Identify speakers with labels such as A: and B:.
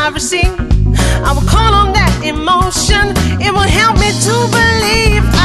A: receive. I will call on that emotion. It will help me to believe.